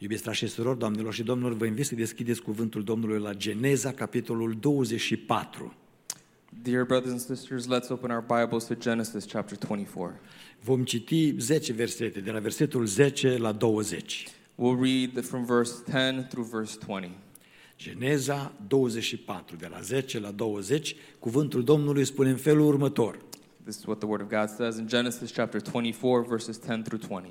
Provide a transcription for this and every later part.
Iubiți frați și surori, doamnelor și domnilor, vă invit să deschideți cuvântul Domnului la Geneza, capitolul 24. Dear brothers and sisters, let's open our Bibles to Genesis chapter 24. Vom citi 10 versete, de la versetul 10 la 20. We'll read from verse 10 through verse 20. Geneza 24, de la 10 la 20, cuvântul Domnului spune în felul următor. This is what the Word of God says in Genesis chapter 24, verses 10 through 20.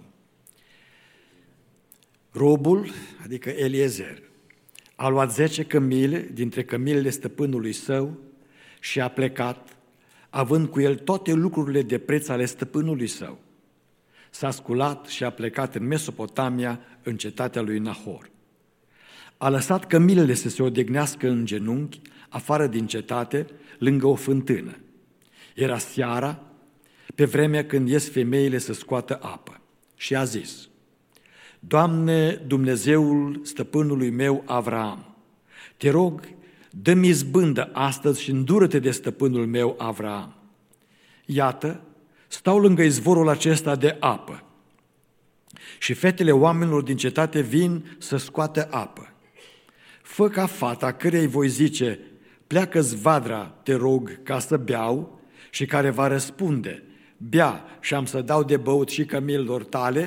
Robul, adică Eliezer, a luat 10 cămile dintre cămilele stăpânului său și a plecat, având cu el toate lucrurile de preț ale stăpânului său. S-a sculat și a plecat în Mesopotamia, în cetatea lui Nahor. A lăsat cămilele să se odihnească în genunchi, afară din cetate, lângă o fântână. Era seara, pe vremea când ies femeile să scoată apă. Și a zis: Doamne, Dumnezeul stăpânului meu Avraam, te rog, dă-mi izbândă astăzi și îndură-te de stăpânul meu Avraam. Iată, stau lângă izvorul acesta de apă și fetele oamenilor din cetate vin să scoată apă. Fă ca fata cărei voi zice, pleacă-ți vadra, te rog, ca să beau, și care va răspunde, bea și am să dau de băut și cămililor tale,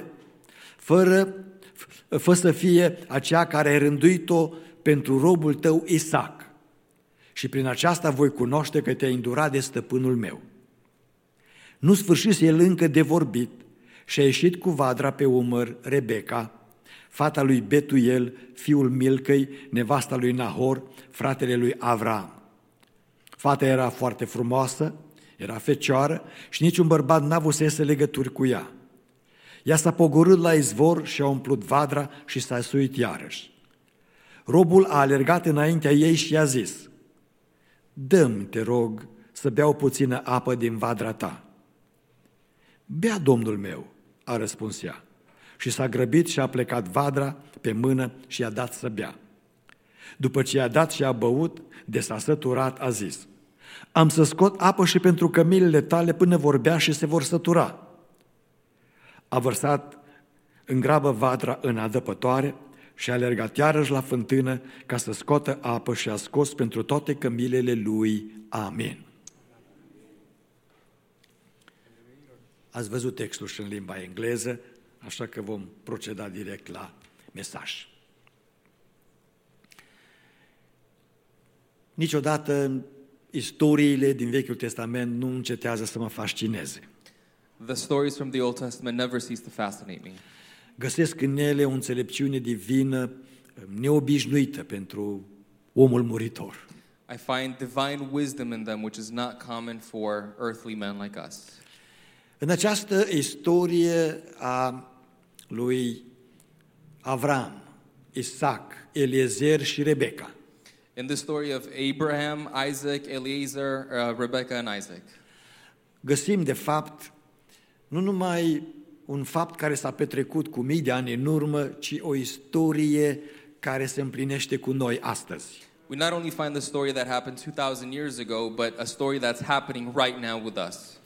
fă să fie aceea care ai rânduit-o pentru robul tău Isaac. Și prin aceasta voi cunoaște că te-ai îndurat de stăpânul meu. Nu sfârșise el încă de vorbit și a ieșit cu vadra pe umăr Rebecca, fata lui Betuel, fiul Milcăi, nevasta lui Nahor, fratele lui Avram. Fata era foarte frumoasă, era fecioară și niciun bărbat n-avusese legături cu ea. Ea s-a pogorât la izvor și a umplut vadra și s-a suit iarăși. Robul a alergat înaintea ei și i-a zis: Dă-mi, te rog, să beau puțină apă din vadra ta. Bea, domnul meu, a răspuns ea. Și s-a grăbit și a plecat vadra pe mână și i-a dat să bea. După ce i-a dat și a băut, de s-a săturat, a zis: Am să scot apă și pentru cămilele tale până vor bea și se vor sătura. A vărsat în grabă vadra în adăpătoare și a alergat iarăși la fântână ca să scoată apă și a scos pentru toate cămilele lui. Amin. Ați văzut textul și în limba engleză, așa că vom proceda direct la mesaj. Niciodată istoriile din Vechiul Testament nu încetează să mă fascineze. The stories from the Old Testament never cease to fascinate me. Găsesc în ele o înțelepciune divină neobișnuită pentru omul muritor. I find divine wisdom in them which is not common for earthly men like us. În această istorie a lui Avram, Isaac, Eliezer și Rebecca, In the story of Abraham, Isaac, Eliezer, Rebecca and Isaac, găsim de fapt nu numai un fapt care s-a petrecut cu mii de ani în urmă, ci o istorie care se împlinește cu noi astăzi. we not only find the story that happened 2,000 years ago, but a story that's happening right now with us.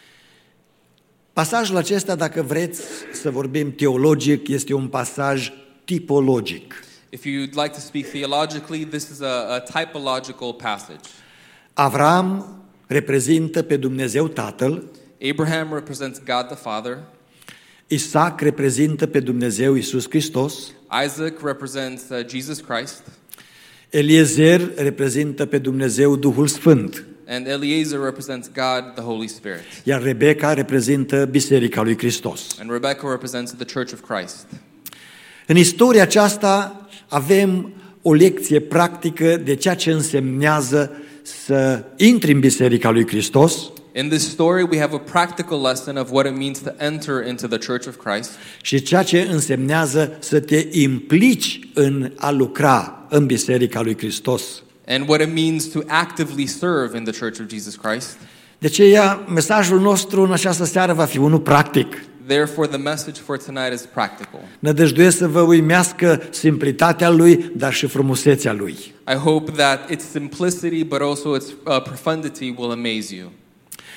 Pasajul acesta, dacă vreți să vorbim teologic, este un pasaj tipologic. If you'd like to speak theologically, this is a typological passage. Avram reprezintă pe Dumnezeu Tatăl, Abraham represents God the Father. Isaac reprezintă pe Dumnezeu Iisus Hristos, Isaac represents Jesus Christ. Eliezer reprezintă pe Dumnezeu Duhul Sfânt, And Eliezer represents God, the Holy Spirit. iar Rebecca reprezintă Biserica lui Hristos. And Rebecca represents the Church of Christ. În istoria aceasta avem o lecție practică de ceea ce însemnează să intri în Biserica lui Hristos In this story, we have a practical lesson of what it means to enter into the Church of Christ și ceea ce însemnează să te implici în a lucra în Biserica lui Hristos. and what it means to actively serve in the Church of Jesus Christ. De aceea, mesajul nostru în această seară va fi unul practic. Therefore, the message for tonight is practical. Nădăjduiesc să vă uimească simplitatea lui, dar și frumusețea lui. I hope that its simplicity, but also its profundity will amaze you.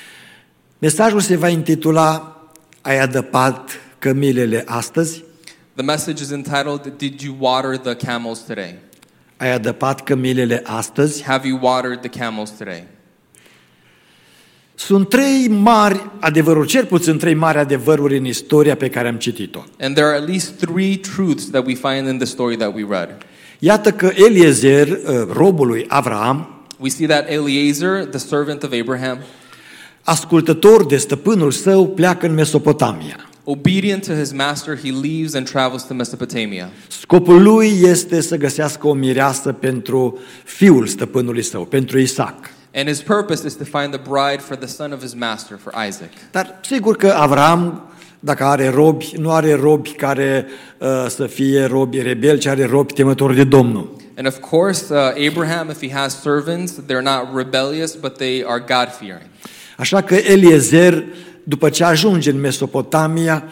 Mesajul se va intitula Ai adăpat cămilele astăzi? The message is entitled, Did you water the camels today? Ai adăpat cămilele astăzi? Have you watered the camels today? Sunt trei mari adevăruri, cel puțin trei mari adevăruri în istoria pe care am citit-o. And there are at least 3 truths that we find in the story that we read. Iată că Eliezer, robul lui Avram, We see that Eliezer, the servant of Abraham, ascultător de stăpânul său, pleacă în Mesopotamia. obedient to his master, he leaves and travels to Mesopotamia. Scopul lui este să găsească o mireasă pentru fiul stăpânului său, pentru Isaac. And his purpose is to find the bride for the son of his master, for Isaac. Dar sigur că Avram, dacă are robi, nu are robi care să fie robi rebeli, ci are robi temători de Domnul. And of course, Abraham, if he has servants, they're not rebellious, but they are God-fearing. Așa că Eliezer, după ce ajunge în Mesopotamia,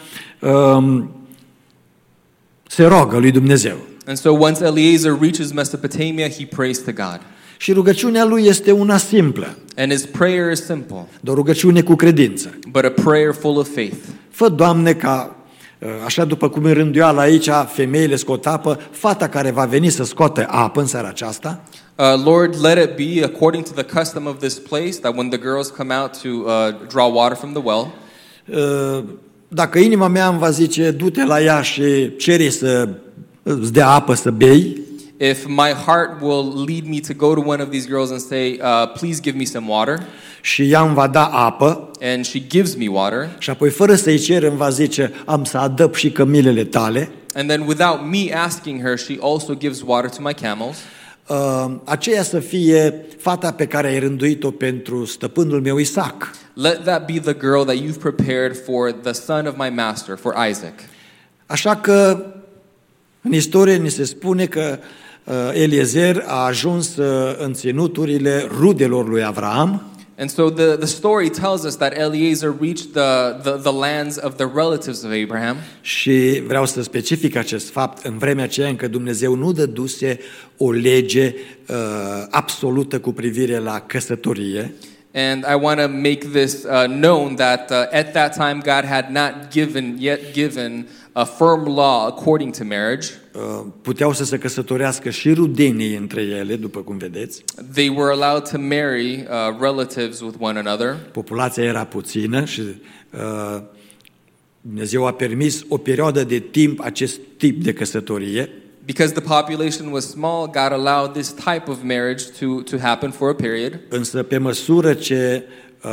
se roagă lui Dumnezeu. And so once Eliezer reaches Mesopotamia, he prays to God. Și rugăciunea lui este una simplă, And his prayer is simple, de o rugăciune cu credință. but a prayer full of faith. Fă, Doamne, ca, așa după cum e rânduială aici, femeile scot apă, fata care va veni să scoată apă în seara aceasta, Lord, let it be according to the custom of this place, that when the girls come out to draw water from the well, dacă inima mea îmi va zice, du-te la ea și cere să îți dea apă să bei, if my heart will lead me to go to one of these girls and say, please give me some water, și ea îmi va da apă, and she gives me water, și apoi fără să-i cer îmi va zice, am să adăp și cămilele tale, and then without me asking her, she also gives water to my camels, aceea să fie fata pe care ai rânduit-o pentru stăpânul meu Isaac. let that be the girl that you've prepared for the son of my master, for Isaac. Așa că în istorie ni se spune că Eliezer a ajuns în ținuturile rudelor lui Avram. And so the story tells us that Eliezer reached the lands of the relatives of Abraham. Și vreau să specific acest fapt în vremea aceea încă Dumnezeu nu dăduse o lege absolută cu privire la căsătorie. And I want to make this known that at that time God had not yet given a firm law according to marriage. Puteau să se căsătorească și rudenii între ele, după cum vedeți. They were allowed to marry relatives with one another. Populația era puțină și Dumnezeu a permis o perioadă de timp acest tip de căsătorie. Because the population was small, God allowed this type of marriage to happen for a period. Însă pe măsură ce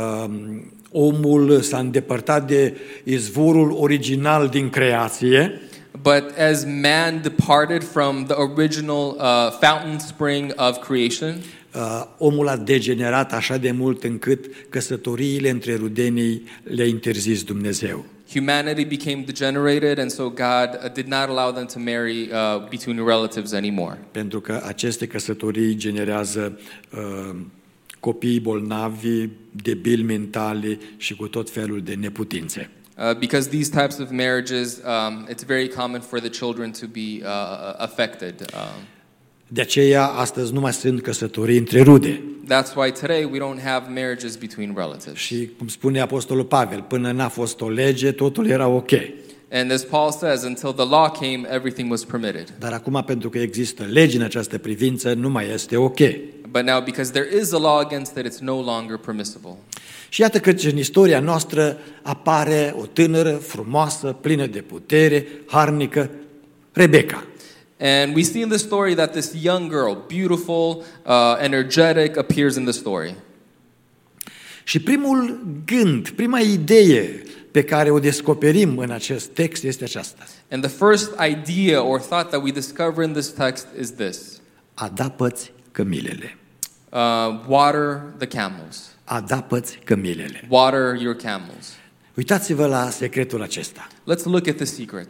omul s-a îndepărtat de izvorul original din creație, But as man departed from the original fountain spring of creation, omul a degenerat așa de mult încât căsătoriile între rudenii le-a interzis Dumnezeu. humanity became degenerated, and so God did not allow them to marry between relatives anymore. Pentru că aceste căsătorii generează copii bolnavi, debili mentali și cu tot felul de neputințe. Because these types of marriages, it's very common for the children to be affected. De aceea, astăzi nu mai sunt căsătorii între rude. That's why today we don't have marriages between relatives. Și, cum spune Apostolul Pavel, până n-a fost o lege, totul era ok. And as Paul says, until the law came, everything was permitted. Dar acum, pentru că există legi în această privință, nu mai este ok. But now, because there is a law against it, it's no longer permissible. Și iată că în istoria noastră apare o tânără, frumoasă, plină de putere, harnică, Rebecca. And we see in the story that this young girl, beautiful, energetic, appears in the story. Și primul gând, prima idee pe care o descoperim în acest text este aceasta. And the first idea or thought that we discover in this text is this. Adapă-ți cămilele. Water the camels. Adapă-ți cămilele. Water your camels. Uitați-vă la secretul acesta. Let's look at the secret.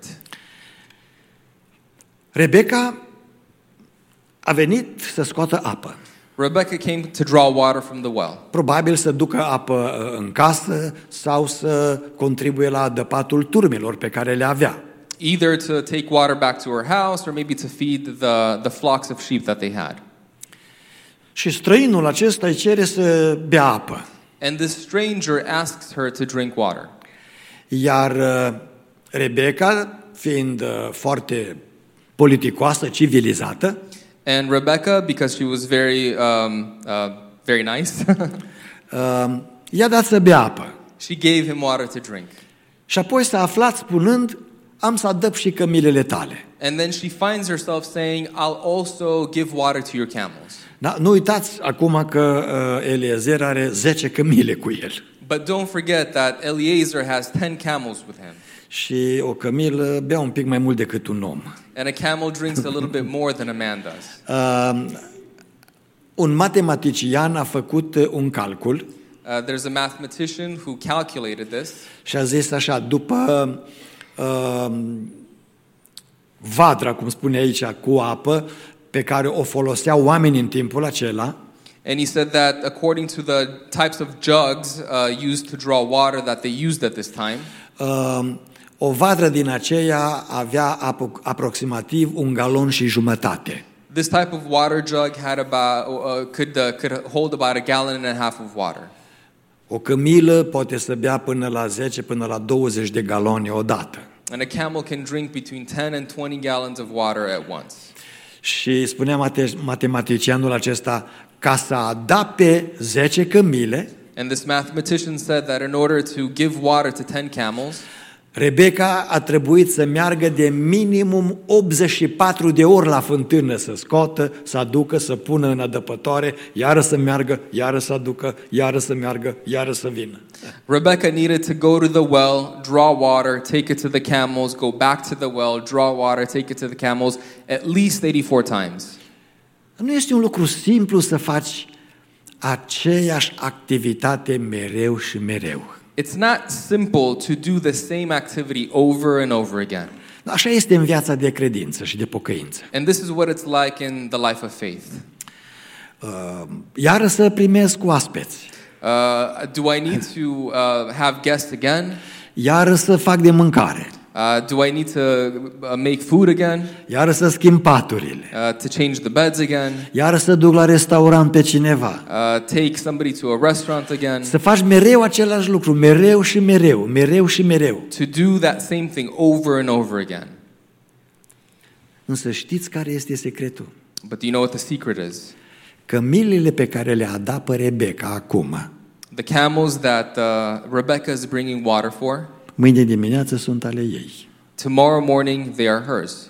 Rebecca a venit să scoată apă. Rebecca came to draw water from the well. Probabil să ducă apă în casă sau să contribuie la adăpatul turmelor pe care le avea. Either to take water back to her house or maybe to feed the flocks of sheep that they had. Și străinul acesta îi cere să bea apă. And this stranger asks her to drink water. Iar Rebecca, fiind foarte politicoasă, civilizată, And Rebecca, because she was very nice, i-a dat să bea apă. she gave him water to drink. Și apoi s-a aflat spunând, am să adăp și cămilele tale. And then she finds herself saying, I'll also give water to your camels. Da? Nu uitați acum că Eliezer are 10 cămile cu el. But don't forget that Eliezer has 10 camels with him. Și o cămilă bea un pic mai mult decât un om. And a camel drinks a little bit more than a man does. Un matematician a făcut un calcul There's a mathematician who calculated this. și a zis așa, după vadra, cum spune aici, cu apă, pe care o foloseau oamenii în timpul acela, And he said that according to the types of jugs used to draw water that they used at this time, o vadră din aceea avea aproximativ 1,5 galoni. this type of water jug had about could hold about 1.5 gallons of water. O cămilă poate să bea până la 10, până la 20 de galoni odată. And a camel can drink between 10 and 20 gallons of water at once. Și spunea matematicianul acesta, ca să adapte 10 cămile, And this mathematician said that in order to give water to 10 camels, Rebecca a trebuit să meargă de minimum 84 de ori la fântână să scoată, să aducă, să pună în adăpătoare, iară să meargă, iară să aducă, iară să meargă, iară să vină. Rebecca needed to go to the well, draw water, take it to the camels, go back to the well, draw water, take it to the camels, at least 84 times. Nu este un lucru simplu să faci aceeași activitate mereu și mereu. It's not simple to do the same activity over and over again. Așa este în viața de credință și de pocăință. And this is what it's like in the life of faith. Iară să primesc oaspeți. Do I need to have guests again? Iară să fac de mâncare. Do I need to make food again? Iară să schimb paturile. To change the beds again? Iară să duc la restaurant pe cineva. Take somebody to a restaurant again? Să faci mereu același lucru, mereu și mereu, mereu și mereu. To do that same thing over and over again. Însă știți care este secretul? But do you know what the secret is? Cămilele pe care le adapă Rebecca acum, The camels that Rebecca is bringing water for, mâine dimineață sunt ale ei. tomorrow morning they are hers.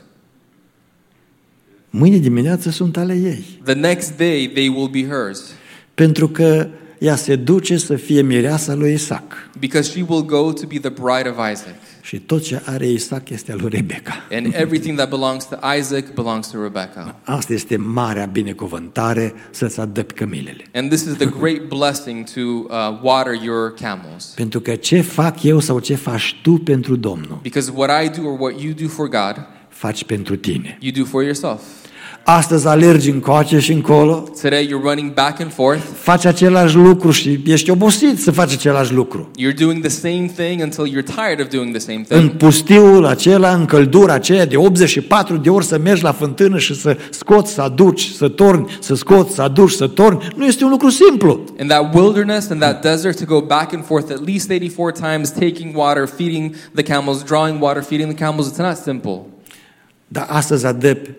Mâine dimineață sunt ale ei. The next day they will be hers. Pentru că ea se duce să fie mireasa lui Isaac. Because she will go to be the bride of Isaac. Și tot ce are Isaac este al lui Rebecca. And everything that belongs to Isaac belongs to Rebecca. Asta este marea binecuvântare, să-ți adăpi cămilele. And this is the great blessing to water your camels. Pentru că ce fac eu sau ce faci tu pentru Domnul, Because what I do or what you do for God, faci pentru tine. you do for yourself. Astăzi alergi încoace și încolo, Today you're running back and forth. faci același lucru și ești obosit să faci același lucru. You're doing the same thing until you're tired of doing the same În thing. pustiul acela, în căldura aceea de 84 de ori să mergi la fântână și să scoți, să aduci, să torni, să scoți, să aduci, să torni, nu este un lucru simplu. In that wilderness and that desert, to go back and forth at least 84 times, taking water, feeding the camels, drawing water, feeding the camels, it's not simple. Dar astăzi adăpi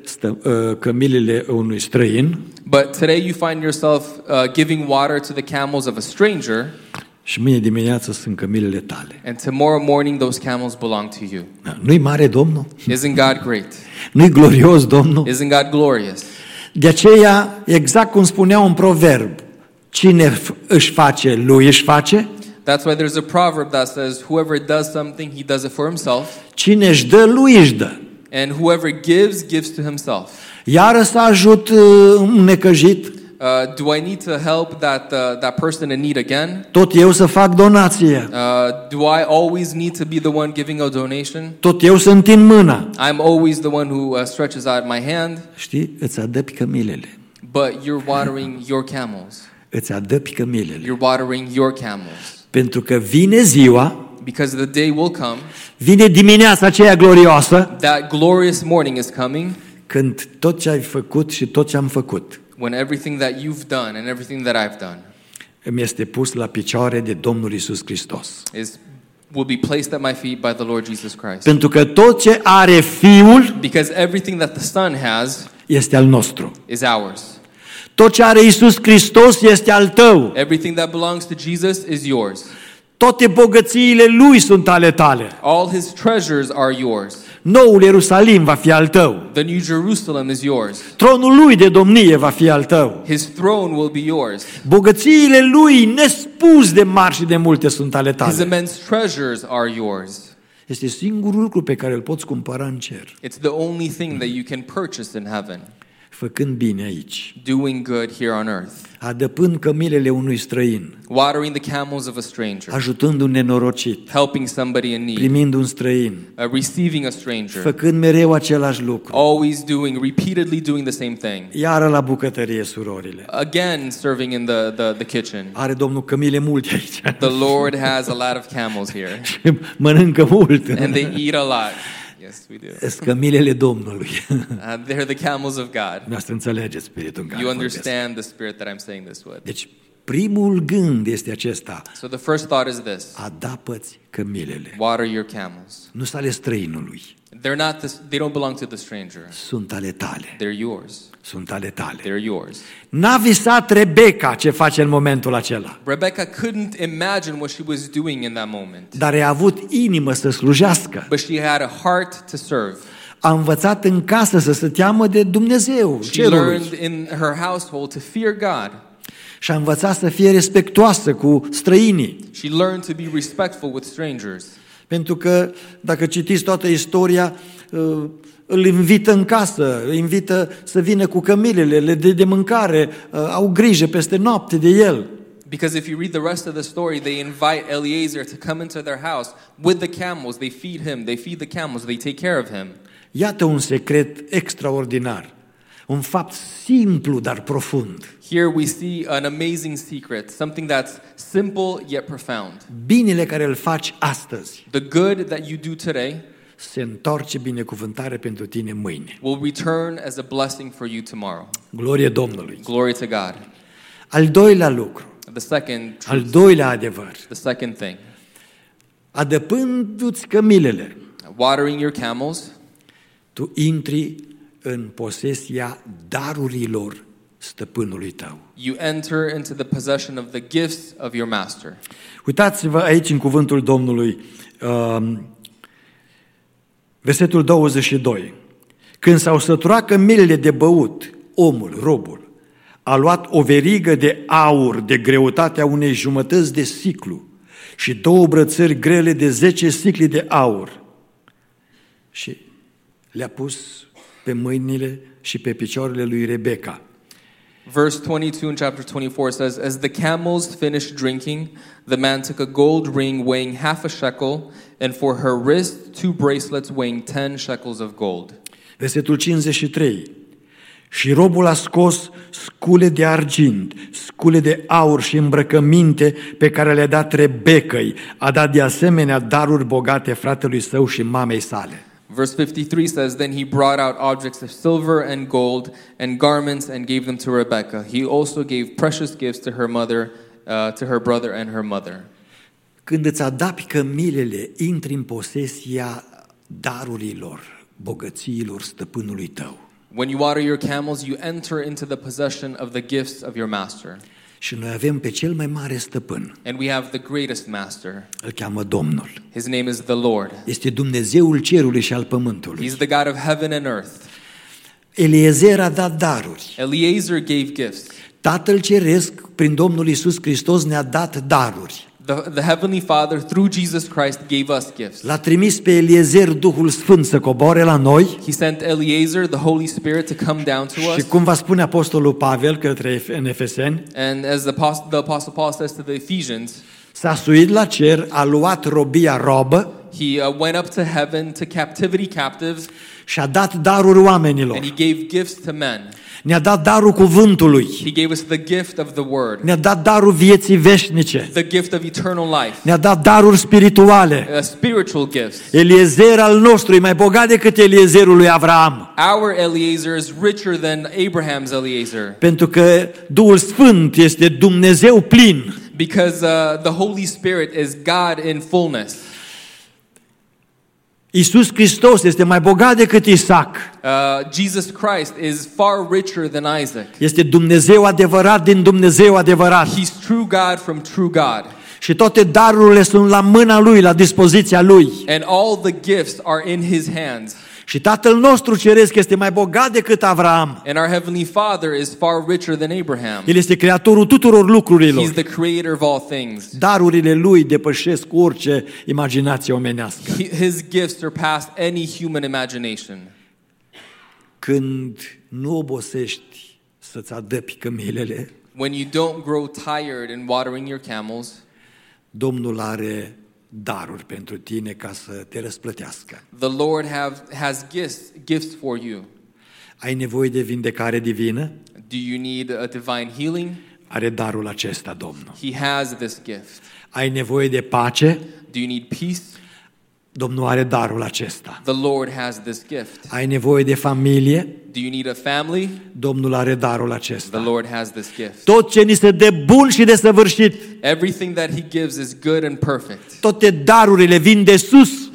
cămilele unui străin But today you find yourself giving water to the camels of a stranger, și mâine dimineață sunt cămilele tale. and tomorrow morning those camels belong to you. Nu-i mare Domnul? Isn't God great? Nu-i glorios Domnul? Isn't God glorious? De aceea, exact cum spunea un proverb, cine își face, lui își face, That's why there's a proverb that says, whoever does something, he does it for himself, cine își dă, lui își dă. and whoever gives, gives to himself. Iară să ajut un necăjit, Do I need to help that person in need again? tot eu să fac donație, Do I always need to be the one giving a donation? tot eu să întind mâna. I'm always the one who stretches out my hand, Știi, îți adăpi cămilele, but you're watering your camels. îți adăpi cămilele. You're watering your camels. Pentru că vine ziua, Because the day will come, vine dimineața aceea glorioasă, that glorious morning is coming, când tot ce ai făcut și tot ce am făcut when everything that you've done and everything that I've done îmi este pus la picioare de Domnul Iisus Hristos. is will be placed at my feet by the Lord Jesus Christ. Pentru că tot ce are Fiul Because everything that the Son has este al nostru. is ours. Tot ce are Iisus Hristos este al tău. Everything that belongs to Jesus is yours. Toate bogățiile Lui sunt ale tale. All his treasures are yours. Noul Ierusalim va fi al tău. The New Jerusalem is yours. Tronul Lui de domnie va fi al tău. His throne will be yours. Bogățiile Lui nespus de mari și de multe sunt ale His tale. immense treasures are yours. Este singurul lucru pe care îl poți cumpăra în cer, It's the only thing that you can purchase in heaven. făcând bine aici, Doing good here on earth. adăpând cămilele unui străin, Watering the camels of a stranger. ajutând un nenorocit, Helping somebody in need. primind un străin, Receiving a stranger. făcând mereu același lucru. Always doing, repeatedly doing the same thing. Iară la bucătărie, surorile. Again, serving in the kitchen. Are Domnul cămile multe aici. The Lord has a lot of camels here. Și mănâncă mult. And they eat a lot. Yes, we do. Sunt cămilele Domnului. They're the camels of God. Noastră înțelegeți spiritul în care You vorbesc. understand the spirit that I'm saying this with. Deci, primul gând este acesta. So the first thought is this. Adapă-ți cămilele. Water your camels. Nu sunt ale străinului. They don't belong to the stranger. Sunt ale tale. They're yours. Sunt ale tale. They're yours. N-a visat Rebecca ce face în momentul acela. Rebecca couldn't imagine what she was doing in that moment. Dar a avut inimă să slujească. But she had a heart to serve. A învățat în casă să se teamă de Dumnezeu, She cerului. learned in her household to fear God. Și a învățat să fie respectuoasă cu străinii. She learned to be respectful with strangers. Pentru că, dacă citiți toată istoria, îl invită în casă, îl invită să vină cu cămilele, le dă de mâncare, au grijă peste noapte de el. Because if you read the rest of the story, they invite Eliezer to come into their house with the camels. They feed him, they feed the camels, they take care of him. Iată un secret extraordinar, un fapt simplu, dar profund. Here we see an amazing secret, something that's simple yet profound. Binele care îl faci astăzi The good that you do today se întoarce binecuvântare pentru tine mâine. will return as a blessing for you tomorrow. Glorie Domnului. Glory to God. Al doilea lucru, The second al truth, doilea adevăr, the second thing, adăpându-ți cămilele, watering your camels, tu intri în posesia darurilor stăpânului tău. you enter into the possession of the gifts of your master. Uitați-vă aici în cuvântul Domnului, versetul 22. Când s-au săturat cămilele de băut, omul, robul, a luat o verigă de aur de greutatea unei jumătăți de siclu și 2 brățări grele de 10 sicli de aur și le-a pus pe mâinile și pe picioarele lui Rebecca. Verse 22 in chapter 24 says, as the camels finished drinking, the man took a gold ring weighing half a shekel, and for her wrist 2 bracelets weighing 10 shekels of gold. Versetul 53. Și robul a scos scule de argint, scule de aur și îmbrăcăminte pe care le-a dat Rebecăi. A dat de asemenea daruri bogate fratelui său și mamei sale. Verse 53 says, then he brought out objects of silver and gold and garments and gave them to Rebekah. He also gave precious gifts to her mother, to her brother and her mother. Când îți adapi cămilele, intri în posesia darurilor, bogățiilor stăpânului tău. When you water your camels, you enter into the possession of the gifts of your master. Și noi avem pe cel mai mare stăpân. And we have the greatest master. Îl cheamă Domnul. His name is the Lord. Este Dumnezeul cerului și al pământului. He's the God of heaven and earth. Eliezer a dat daruri. Eliezer gave gifts. Tatăl Ceresc, prin Domnul Iisus Hristos, ne-a dat daruri. The Heavenly Father, through Jesus Christ, gave us gifts. L-a trimis pe Eliezer Duhul Sfânt să coboare la noi. He sent Eliezer, the Holy Spirit, to come down to Și us. cum va spune Apostolul Pavel către în Efeseni, And as the Apostle Paul says to the Ephesians, s-a suit la cer, a luat robia robă he went up to heaven, to captivity captives, și a dat daruri oamenilor. and he gave gifts to men. Ne-a dat darul cuvântului. He gave us the gift of the Word, Ne-a dat darul vieții veșnice. the gift of eternal life, Ne-a dat daruri spirituale. spiritual gifts. Eliezer al nostru e mai bogat decât Eliezerul lui Avram. Our Eliezer is richer than Abraham's Eliezer, Pentru că Duhul Sfânt este Dumnezeu plin. because the Holy Spirit is God in fullness. Iisus Hristos este mai bogat decât Isaac. Jesus Christ is far richer than Isaac. Este Dumnezeu adevărat din Dumnezeu adevărat. He's true God from true God. Și toate darurile sunt la mâna Lui, la dispoziția Lui. And all the gifts are in His hands. Și Tatăl nostru ceresc este mai bogat decât Avraam. And our Heavenly Father is far richer than Abraham. El este creatorul tuturor lucrurilor. He's the creator of all things. Darurile Lui depășesc orice imaginație omenească. His gifts surpass any human imagination. Când nu obosești să-ți adăpi cămilele, When you don't grow tired in watering your camels, Domnul are daruri pentru tine ca să te răsplătească. the Lord has gifts for you. Ai nevoie de vindecare divină? Do you need a divine healing? Are darul acesta Domnul. He has this gift. Ai nevoie de pace? Do you need peace? Domnul are darul acesta. The Lord has this gift. Ai nevoie de familie? Do you need a family? Domnul are darul The acesta. Lord has this gift. Tot ce ni se dă bun și de săvârșit, Everything that He gives is good and perfect. toate darurile vin de sus,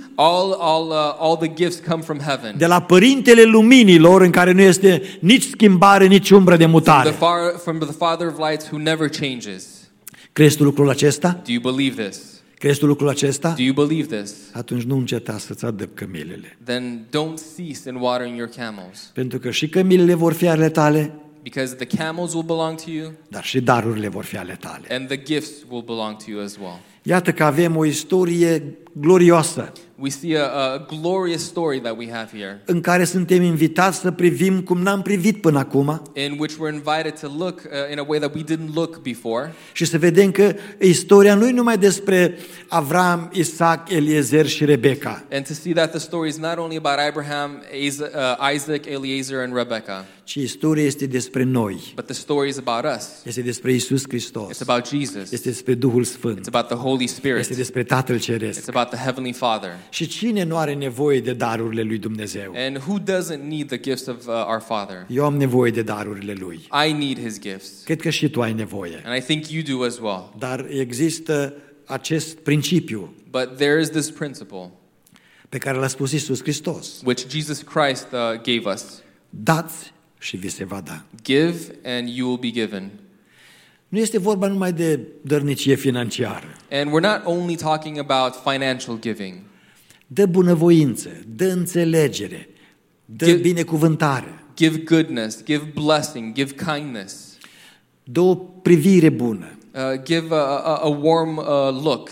All the gifts come from heaven. de la Părintele Luminilor, în care nu este nici schimbare, nici umbră de mutare. From the Father of lights who never changes. Crezi tu lucrul acesta? Do you believe this? Crezi tu lucrul acesta? Do you believe this? Atunci nu înceta să-ți adăpi cămilele. Then don't cease in watering your camels, Pentru că și cămilele vor fi ale tale, because the camels will belong to you dar și darurile vor fi ale tale. and the gifts will belong to you as well. Iată că avem o istorie glorioasă We see a glorious story that we have here, în care suntem invitați să privim cum n-am privit până acum in which we're invited to look in a way that we didn't look before, și să vedem că istoria nu e numai despre Avram, Isaac, Eliezer și Rebecca, and to see that the story is not only about Abraham, Isaac, Eliezer, and Rebecca, ci istoria este despre noi. but the story is about us. Este despre Iisus Hristos. It's about Jesus. Este despre Duhul Sfânt. It's about the Holy Spirit. Este despre Tatăl It's Ceresc. about the Heavenly Father. Și cine nu are nevoie de darurile lui Dumnezeu? And who doesn't need the gifts of our Father? Eu am nevoie de darurile lui. I need His gifts. Cred că și tu ai nevoie. And I think you do as well. Dar există acest principiu But there is this principle pe care l-a spus Iisus Hristos. which Jesus Christ gave us. Dați și vi se va da. Give and you will be given. Nu este vorba numai de dărnicie financiară. And we're not only talking about financial giving. Dă bunăvoință, dă înțelegere, dă binecuvântare, Give goodness, give blessing, give kindness. dă o privire bună, Give a warm look.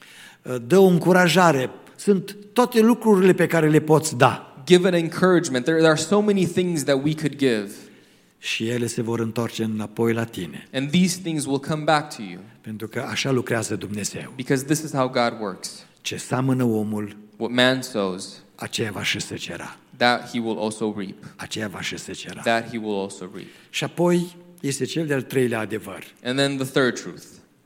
dă o încurajare. Sunt toate lucrurile pe care le poți da. Give an encouragement. There are so many things that we could give. Și ele se vor întoarce înapoi la tine. And these things will come back to you. Pentru că așa lucrează Dumnezeu. Because this is how God works. Ce seamănă omul, What man sows, aceea va și secera. that he will also reap. Aceea va și secera. That he will also reap. Și apoi este cel de-al treilea adevăr. And then the third truth.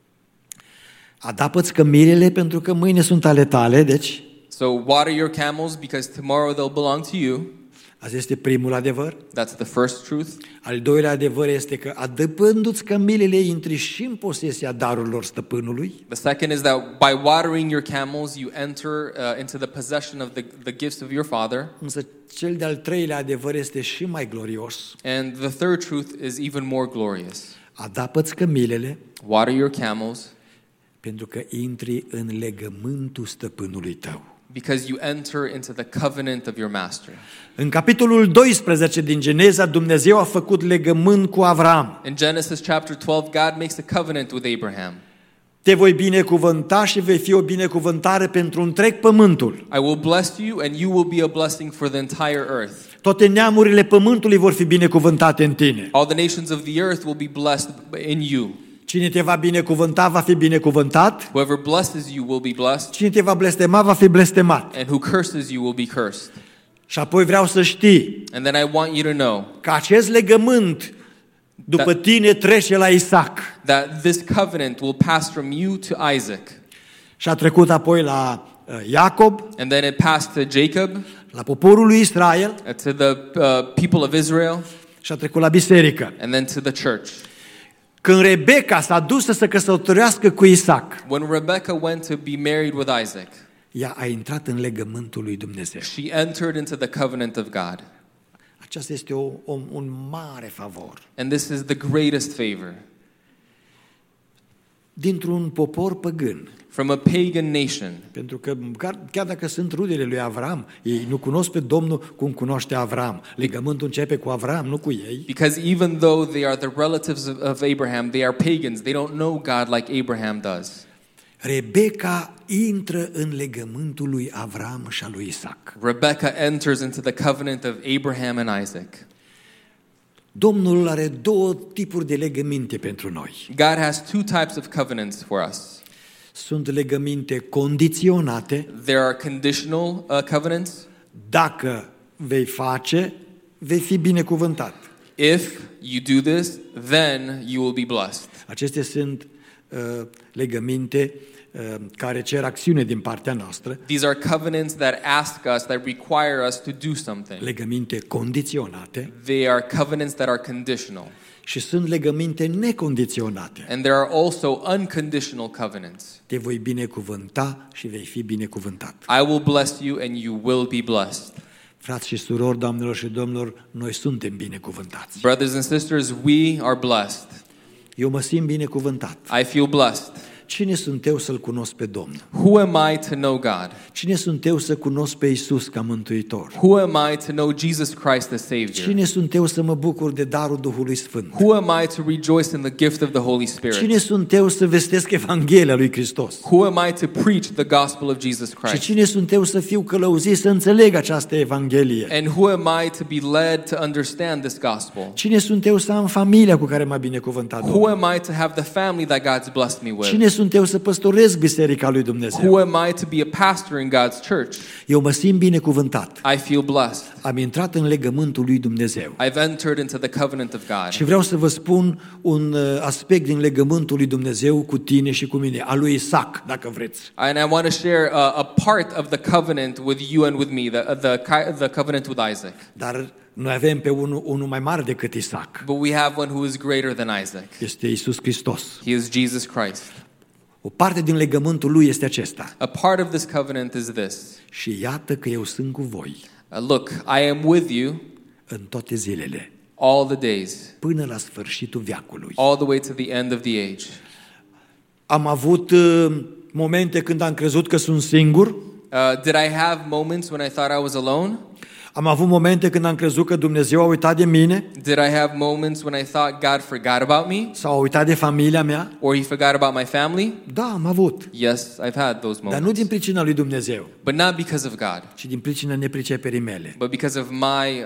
Adapă-ți cămilele pentru că mâine sunt ale tale, deci So water your camels because tomorrow they'll belong to you. asta este primul adevăr. That's the first truth. Al doilea adevăr este că adăpându-ți cămilele intri și în posesia darurilor stăpânului. The second is that by watering your camels, you enter into the possession of the gifts of your Father. Însă cel de-al treilea adevăr este și mai glorios. And the third truth is even more glorious. Adapă-ți cămilele Water your camels pentru că intri în legământul stăpânului tău. because you enter into the covenant of your master. În capitolul 12 din Geneza, Dumnezeu a făcut legământ cu Avram. In Genesis chapter 12, God makes a covenant with Abraham. Te voi binecuvânta și vei fi o binecuvântare pentru întreg pământul. I will bless you and you will be a blessing for the entire earth. Toate neamurile pământului vor fi binecuvântate în tine. All the nations of the earth will be blessed in you. Cine te va binecuvânta va fi binecuvântat. Whoever blesses you will be blessed, Cine te va blestema va fi blestemat. and who curses you will be cursed. Și apoi vreau să știi And then I want you to know că acest legământ după tine trece la Isaac. that this covenant will pass from you to Isaac. Și a trecut apoi la Iacob, And then it passed to Jacob, la poporul lui Israel to the people of Israel, și a trecut la biserică. and then to the church. Când Rebecca s-a dus să se căsătorească cu Isaac, When Rebekah went to be married with Isaac, ea a intrat în legământul lui Dumnezeu. She entered into the covenant of God. Aceasta este un mare favor. And this is the greatest favor. Dintr-un popor păgân. From a pagan nation. Pentru că chiar dacă sunt rudele lui Avram, ei nu cunosc pe Domnul cum cunoaște Avram. Legământul începe cu Avram, nu cu ei. Because even though they are the relatives of Abraham, they are pagans. They don't know God like Abraham does. Rebecca intră în legământul lui Avram și al lui Isaac. Rebecca enters into the covenant of Abraham and Isaac. Domnul are două tipuri de legăminte pentru noi. God has two types of covenants for us. Sunt legăminte condiționate. There are conditional covenants. Dacă vei face, vei fi binecuvântat. If you do this, then you will be blessed. Acestea sunt legăminte care cer acțiune din partea noastră. These are covenants that ask us, that require us to do something. Legăminte condiționate. They are covenants that are conditional. Și sunt legăminte necondiționate. And there are also unconditional covenants. Te voi binecuvânta și vei fi binecuvântat. I will bless you and you will be blessed. Frați și surori, doamnelor și domnilor, noi suntem binecuvântați. Brothers and sisters, we are blessed. Eu mă simt binecuvântat. I feel blessed. Cine sunt eu să-L cunosc pe Domnul? Who am I to know God? Cine sunt eu să cunosc pe Iisus ca Mântuitor? Who am I to know Jesus Christ as Savior? Cine sunt eu să mă bucur de darul Duhului Sfânt? Who am I to rejoice in the gift of the Holy Spirit? Cine sunt eu să vestesc Evanghelia lui Hristos? Who am I to preach the gospel of Jesus Și Christ? cine sunt eu să fiu călăuzit să înțeleg această Evanghelie? And who am I to be led to understand this gospel? Cine sunt eu să am familia cu care m-a binecuvântat Who Domnul? am I to have the family that God's blessed me with? Cine sunt eu să păstoresc biserica lui Dumnezeu? Who am I to be a pastor in God's church? Eu mă simt binecuvântat. I feel blessed. Am intrat în legământul lui Dumnezeu. I've entered into the covenant of God. Și vreau să vă spun un aspect din legământul lui Dumnezeu cu tine și cu mine, al lui Isaac, dacă vreți. And I want to share a part of the covenant with you and with me, the covenant with Isaac. Dar noi avem pe unul mai mare decât Isaac. But we have one who is greater than Isaac. Este Iisus Hristos. He is Jesus Christ. O parte din legământul lui este acesta. A part of this covenant is this. Și iată că eu sunt cu voi Look, I am with you în toate zilele, all the days, până la sfârșitul veacului. all the way to the end of the age. Am avut momente când am crezut că sunt singur. Did I have moments when I thought I was alone? Am avut momente când am crezut că Dumnezeu a uitat de mine Did I have moments when I thought God forgot about me? sau a uitat de familia mea. Or he forgot about my family? Da, am avut. Yes, I've had those Dar nu moments. din pricina lui Dumnezeu, But not because of God, ci din pricina nepriceperii mele, but because of my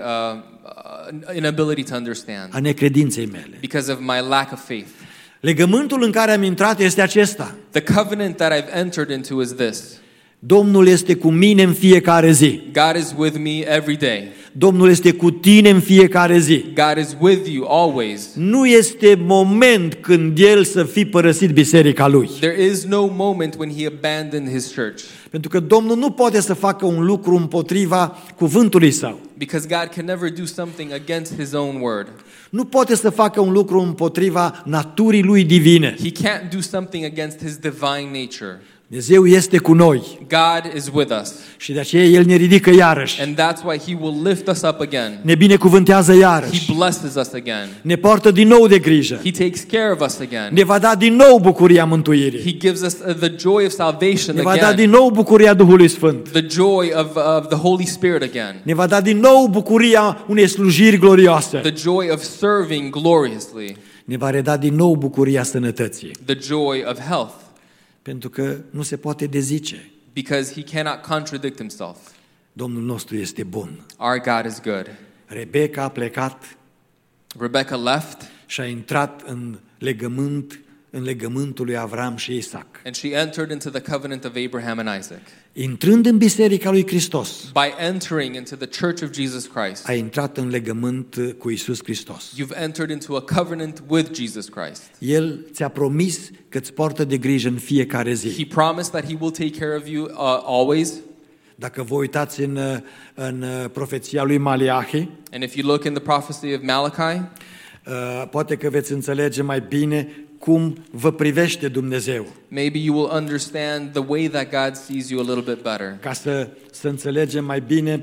inability to understand, a necredinței mele. because of my lack of faith. Legământul în care am intrat este acesta. The covenant that I've entered into is this. Domnul este cu mine în fiecare zi. God is with me every day. Domnul este cu tine în fiecare zi. God is with you always. Nu este moment când El să fi părăsit biserica Lui. There is no moment when he abandoned his church. Pentru că Domnul nu poate să facă un lucru împotriva cuvântului Său. Because God can never do something against his own word. Nu poate să facă un lucru împotriva naturii Lui divine. He can't do something against his divine nature. Dumnezeu este cu noi God is with us. și de aceea El ne ridică iarăși. And that's why he will lift us up again. Ne binecuvântează iarăși. He blesses us again. Ne poartă din nou de grijă. He takes care of us again. Ne va da din nou bucuria mântuirii. He gives us the joy of salvation Ne va da again. din nou bucuria Duhului Sfânt. The joy of the Holy Spirit again. Ne va da din nou bucuria unei slujiri glorioase. The joy of serving gloriously. Ne va reda din nou bucuria sănătății. The joy of health. Pentru că nu se poate dezice. Because he cannot contradict himself. Domnul nostru este bun. Our God is good. Rebecca a plecat Rebecca left și a intrat în legământul lui Avram și Isaac. and she entered into the covenant of Abraham and Isaac. Intrând în biserica lui Hristos, By entering into the church of Jesus Christ, a intrat în legământ cu Iisus Hristos. you've entered into a covenant with Jesus Christ. El ți-a promis că îți poartă de grijă în fiecare He zi. promised that he will take care of you always. Dacă vă uitați în profeția lui Maleahi, And if you look in the prophecy of Malachi, poate că veți înțelege mai bine cum vă privește Dumnezeu. Maybe you will understand the way that God sees you a little bit better. Ca să înțelegem mai bine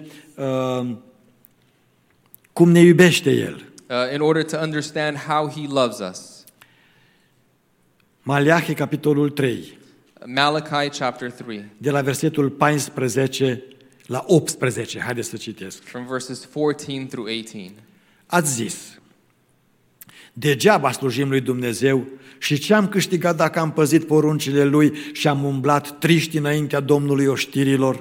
cum ne iubește El. In order to understand how He loves us. Maleahi, capitolul 3, Malachi chapter 3, de la versetul 14 la 18. Haideți să citesc. from verses 14 through 18. Ați zis: degeaba slujim lui Dumnezeu și ce am câștigat dacă am păzit poruncile Lui și am umblat triști înaintea Domnului oștirilor?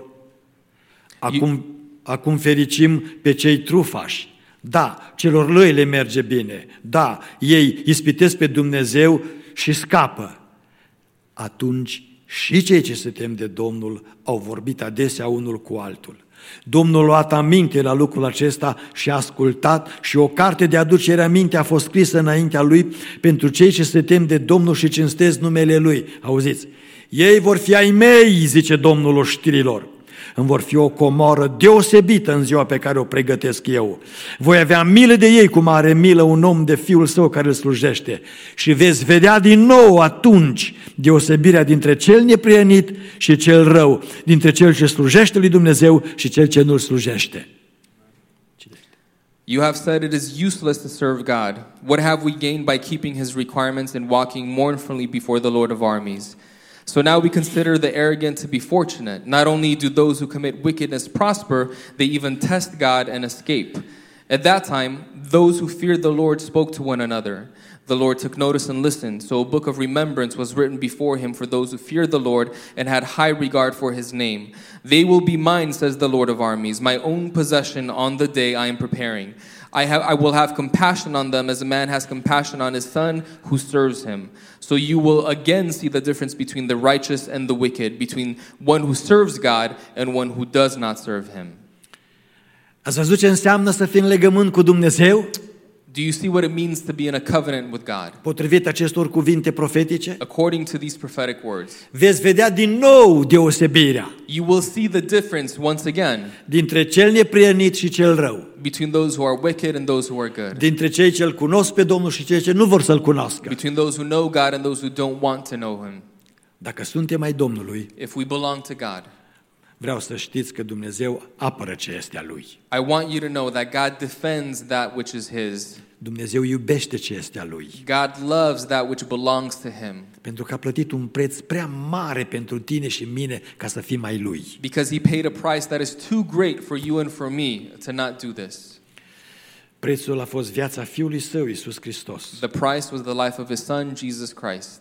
Acum fericim pe cei trufași. Da, celor răi le merge bine. Da, ei ispitesc pe Dumnezeu și scapă. Atunci și cei ce se tem de Domnul au vorbit adesea unul cu altul. Domnul a luat aminte la lucrul acesta și a ascultat și o carte de aducere aminte a fost scrisă înaintea Lui pentru cei ce se tem de Domnul și cinstesc numele Lui. Auziți? Ei vor fi ai mei, zice Domnul oștirilor. Îmi vor fi o comoră deosebită în ziua pe care o pregătesc eu. Voi avea milă de ei cum are milă un om de fiul său care îl slujește. Și veți vedea din nou atunci deosebirea dintre cel neprienit și cel rău, dintre cel ce slujește lui Dumnezeu și cel ce nu-l slujește. You have said it is useless to serve God. What have we gained by keeping His requirements and walking mournfully before the Lord of armies? So now we consider the arrogant to be fortunate. Not only do those who commit wickedness prosper, they even test God and escape. At that time, those who feared the Lord spoke to one another. The Lord took notice and listened, so a book of remembrance was written before Him for those who feared the Lord and had high regard for His name. They will be mine, says the Lord of armies, my own possession on the day I am preparing. I will have compassion on them as a man has compassion on his son who serves him. So you will again see the difference between the righteous and the wicked, between one who serves God and one who does not serve Him. Ați văzut ce înseamnă să fii în legământ cu Dumnezeu? Do you see what it means to be in a covenant with God? Potrivit acestor cuvinte profetice, According to these prophetic words, veți vedea din nou deosebirea you will see the difference once again dintre cel neprienit și cel rău, between those who are wicked and those who are good, dintre cei ce îl cunosc pe Domnul și cei ce nu vor să-l cunoască. between those who know God and those who don't want to know Him. Dacă suntem ai Domnului, If we belong to God, vreau să știți că Dumnezeu apără ce este a Lui. I want you to know that God defends that which is His. Dumnezeu iubește ce este a Lui, God loves that which belongs to Him pentru că a plătit un preț prea mare pentru tine și mine ca să fim ai Lui. because He paid a price that is too great for you and for me to not do this. Prețul a fost viața Fiului Său, Iisus Hristos. The price was the life of His Son, Jesus Christ.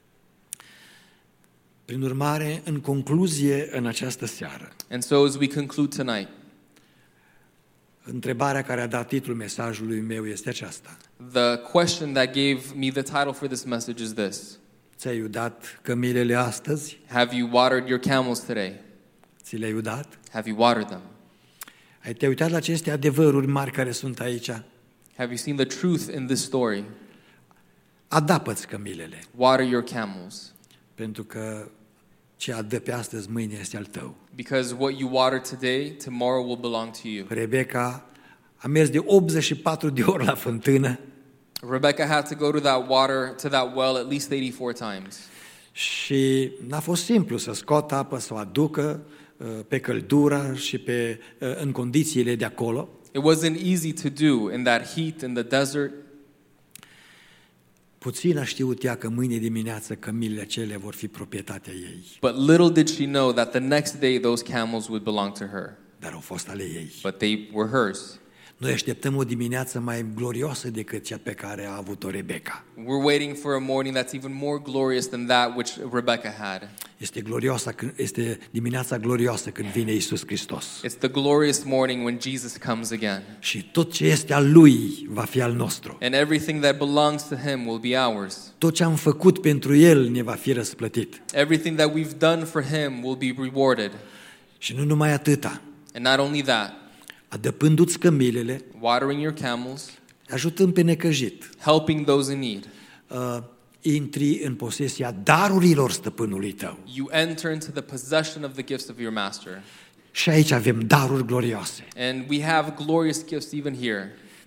Prin urmare, în concluzie, în această seară, And so as we conclude tonight, întrebarea care a dat titlul mesajului meu este aceasta. the question that gave me the title for this message is this. Ți-ai udat cămilele astăzi? Have you watered your camels today? Ți le-ai udat? Have you watered them? Te-ai uitat la aceste adevăruri mari care sunt aici? Have you seen the truth in this story? Adapă-ți cămilele, Water your camels, pentru că ce adă pe astăzi, mâine este al tău. because what you water today, tomorrow will belong to you. Rebecca a mers de 84 de ori la fântână Rebecca had to go to that well at least 84 times. și n-a fost simplu să scoată apă, să o aducă pe căldură și în condițiile de acolo. It wasn't easy to do in that heat in the desert. Puțin a știut ea că mâine dimineață cămilele acelea vor fi proprietatea ei, But little did she know that the next day those camels would belong to her. dar au fost ale ei. But they were hers. Noi așteptăm o dimineață mai glorioasă decât cea pe care a avut-o Rebecca. We're waiting for a morning that's even more glorious than that which Rebecca had. Este dimineața glorioasă când vine Iisus Hristos. It's the glorious morning when Jesus comes again. Și tot ce este al Lui va fi al nostru. And everything that belongs to Him will be ours. Tot ce am făcut pentru El ne va fi răsplătit. Everything that we've done for Him will be rewarded. Și nu numai atâta. And not only that, Adăpându-ți cămilele, watering your camels, ajutând pe necăjit, helping those in need. intri în posesia darurilor stăpânului tău. You enter into the possession of the gifts of your master. Și aici avem daruri glorioase. And we have glorious gifts even here.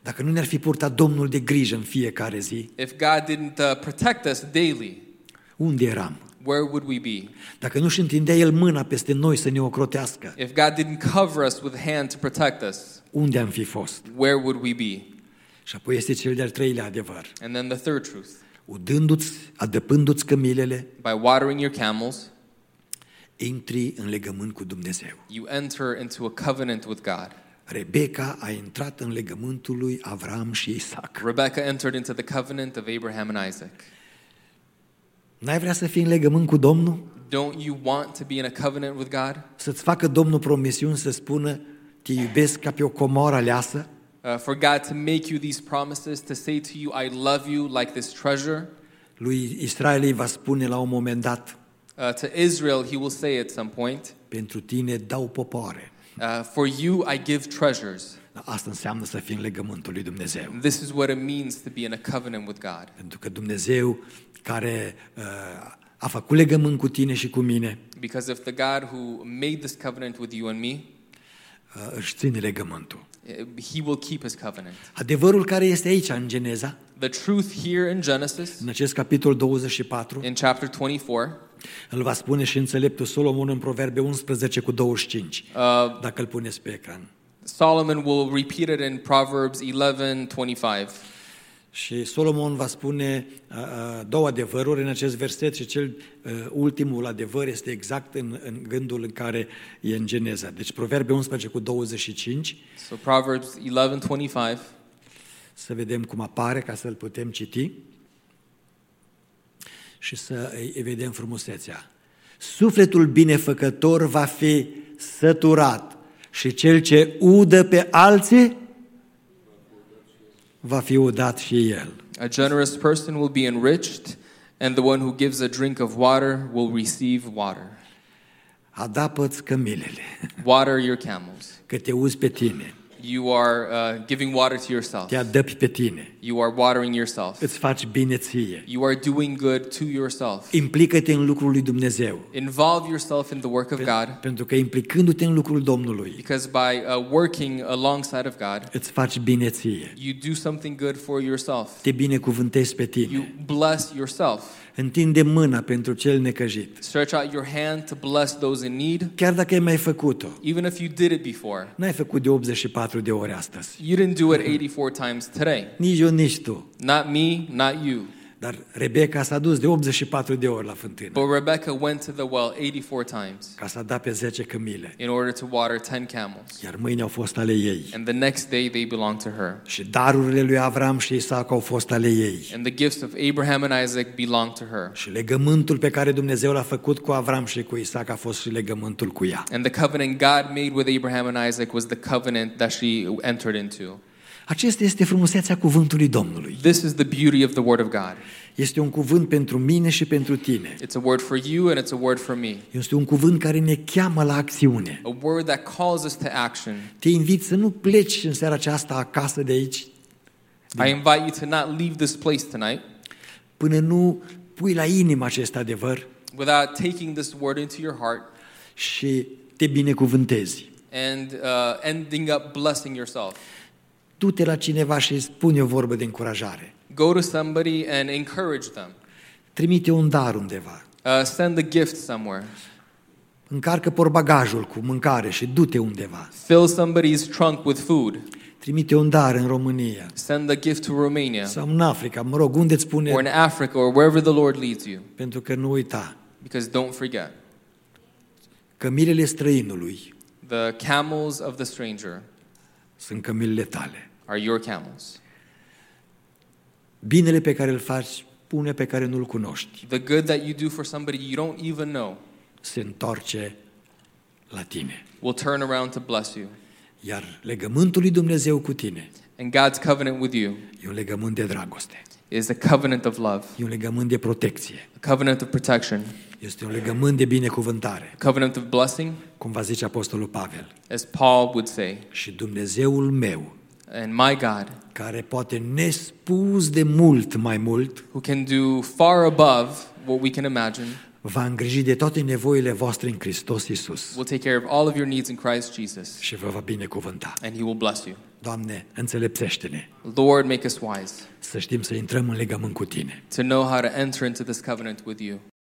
Dacă nu ne-ar fi purtat Domnul de grijă în fiecare zi, if God didn't protect us daily, unde eram? where would we be? Dacă nu-și întindea El mâna peste noi să ne ocrotească, If God didn't cover us with a hand to protect us, unde am fi fost? where would we be? Și apoi este cel de-al treilea adevăr. And then the third truth. Udându-ți, adăpându-ți cămilele, By watering your camels, intri în legământ cu Dumnezeu. you enter into a covenant with God. Rebecca a intrat în legământul lui Avram și Isaac. Rebecca entered into the covenant of Abraham and Isaac. N-ai vrea să fii în legământ cu Domnul? Don't you want to be in a covenant with God? Să-ți facă Domnul promisiuni să spună, te iubesc ca pe o comoară aleasă? For God to make you these promises, to say to you, I love you like this treasure. Lui Israel îi va spune la un moment dat, To Israel, he will say at some point, pentru tine dau popoare. for you I give treasures. Asta înseamnă să fii în legământul lui Dumnezeu. This is what it means to be in a covenant with God. Pentru că Dumnezeu care a făcut legământ cu tine și cu mine, Because if the God who made this covenant with you and me, își ține legământul. he will keep his covenant. Adevărul care este aici în Geneza, The truth here in Genesis, în acest capitol 24, in chapter 24, îl va spune și înțeleptul Solomon în Proverbe 11 cu 25, dacă îl puneți pe ecran. Solomon will repeat it in Proverbs 11:25. Și Solomon va spune două adevăruri în acest verset și cel ultimul adevăr este exact în gândul în care e în Geneza. Deci Proverbe 11 cu 25, So Proverbs 11:25. să vedem cum apare ca să-l putem citi și să îi vedem frumusețea. Sufletul binefăcător va fi săturat și cel ce udă pe alții va fi udat și el. A generous person will be enriched, and the one who gives a drink of water will receive water. Adapă-ți cămilele, Water your camels. că te uzi pe tine, You are giving water to yourself. te adăpi pe tine, You are watering yourself. îți faci bine ție. You are doing good to yourself. Implică-te în lucrul lui Dumnezeu, Involve yourself in the work of God, pentru că implicându-te în lucrul Domnului, because by working alongside of God, îți faci bine ție. you do something good for yourself. Te binecuvântezi pe You tine. bless yourself. Întinde mâna pentru cel necăjit. Stretch out your hand to bless those in need, Chiar dacă ai mai făcut-o, even if you did it before. n-ai făcut de 84 de ore astăzi. You didn't do it 84 times today. Nici eu, nici tu. Not me, not you. Dar Rebecca s-a dus de 84 de ori la fântână But Rebecca went to the well 84 times ca să da pe 10 cămile. in order to water 10 camels. Iar mâine au fost ale ei. And the next day they belonged to her. Și darurile lui Avram și Isaac au fost ale ei. And the gifts of Abraham and Isaac belonged to her. Și legământul pe care Dumnezeu l-a făcut cu Avram și cu Isaac a fost și legământul cu ea. And the covenant God made with Abraham and Isaac was the covenant that she entered into. Acesta este frumusețea cuvântului Domnului. This is the beauty of the word of God. Este un cuvânt pentru mine și pentru tine. It's a word for you and it's a word for me. Este un cuvânt care ne cheamă la acțiune. A word that calls us to action. Te invit să nu pleci în seara aceasta acasă de aici I invite you to not leave this place tonight până nu pui la inimă acest adevăr without taking this word into your heart și te binecuvântezi. and ending up blessing yourself. Du-te la cineva și spune o vorbă de încurajare. Go to somebody and encourage them. Trimite un dar undeva. Send a gift somewhere. Încarcă portbagajul cu mâncare și du-te undeva. Fill somebody's trunk with food. Trimite un dar în România Send a gift to Romania sau în Africa, mă rog, unde îți or in spune, Africa or wherever the Lord leads you. pentru că nu uita, Because don't forget, cămilele străinului the camels of the stranger sunt cămilele tale. are your camels. Binele pe care îl faci, pune pe care nu-l cunoști, The good that you do for somebody you don't even know se întoarce la tine. will turn around to bless you. Iar legământul lui Dumnezeu cu tine And God's covenant with you e un legământ de dragoste, is a covenant of love, e un legământ de protecție, a covenant of protection, este un legământ de binecuvântare, a covenant of blessing, cum va zice Apostolul Pavel. as Paul would say. Și Dumnezeul meu, And my God, care poate nespus de mult mai mult, who can do far above what we can imagine, va îngriji de toate nevoile voastre în Hristos Iisus will take care of all of your needs in Christ Jesus, și vă va binecuvânta. and He will bless you. Doamne, înțelepțește-ne Lord, make us wise să știm să intrăm în legământ cu Tine. to know how to enter into this covenant with you.